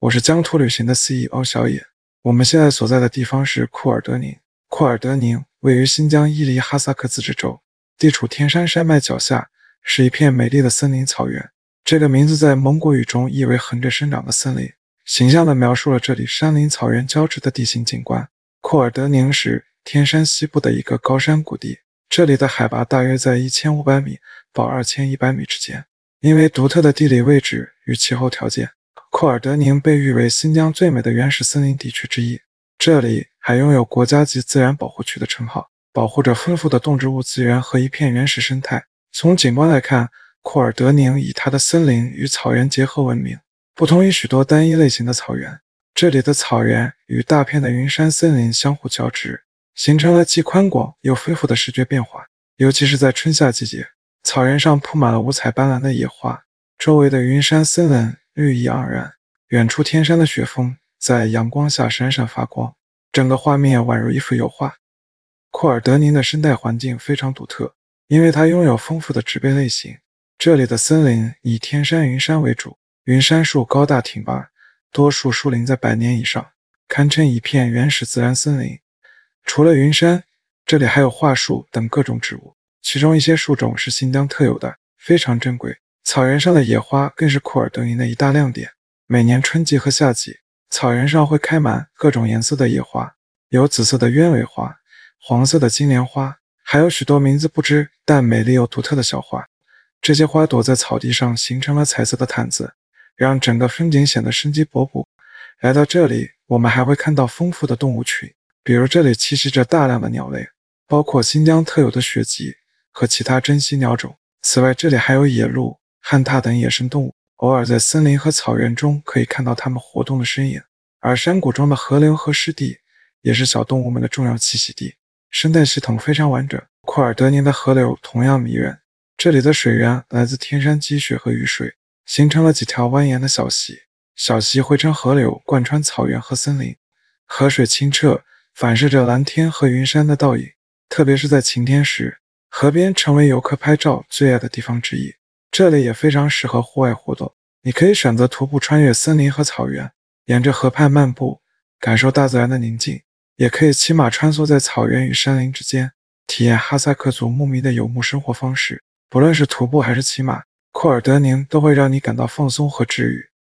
我是疆途旅行的 CEO 小野。我们现在所在的地方是库尔德宁。库尔德宁位于新疆伊犁哈萨克自治州，地处天山山脉脚下，是一片美丽的森林草原。这个名字在蒙古语中意为横着生长的森林，形象地描述了这里山林草原交织的地形景观。库尔德宁是天山西部的一个高山谷地，这里的海拔大约在1500米到2100米之间。因为独特的地理位置与气候条件，库尔德宁被誉为新疆最美的原始森林地区之一。这里还拥有国家级自然保护区的称号，保护着丰富的动植物资源和一片原始生态。从景观来看，库尔德宁以它的森林与草原结合闻名。不同于许多单一类型的草原，这里的草原与大片的云山森林相互交织，形成了既宽广又丰富的视觉变化。尤其是在春夏季节，草原上铺满了五彩斑斓的野花，周围的云山森林绿意盎然，远处天山的雪峰在阳光下闪闪发光，整个画面宛如一幅油画。库尔德宁的生态环境非常独特，因为它拥有丰富的植被类型。这里的森林以天山云杉为主，云杉树高大挺拔，多数树龄在100年以上，堪称一片原始自然森林。除了云杉，这里还有桦树等各种植物，其中一些树种是新疆特有的，非常珍贵。草原上的野花更是库尔德宁的一大亮点。每年春季和夏季，草原上会开满各种颜色的野花，有紫色的鸢尾花、黄色的金莲花，还有许多名字不知但美丽又独特的小花。这些花朵在草地上形成了彩色的毯子，让整个风景显得生机勃勃。来到这里，我们还会看到丰富的动物群，比如这里栖息着大量的鸟类，包括新疆特有的雪鹂和其他珍稀鸟种。此外，这里还有野鹿、旱獭等野生动物，偶尔在森林和草原中可以看到它们活动的身影。而山谷中的河流和湿地也是小动物们的重要栖息地，生态系统非常完整。库尔德宁的河流同样迷人，这里的水源来自天山积雪和雨水，形成了几条蜿蜒的小溪，小溪汇成河流，贯穿草原和森林。河水清澈，反射着蓝天和云山的倒影，特别是在晴天时，河边成为游客拍照最爱的地方之一。这里也非常适合户外活动，你可以选择徒步穿越森林和草原，沿着河畔漫步，感受大自然的宁静；也可以骑马穿梭在草原与山林之间，体验哈萨克族牧民的游牧生活方式。不论是徒步还是骑马，库尔德宁都会让你感到放松和治愈。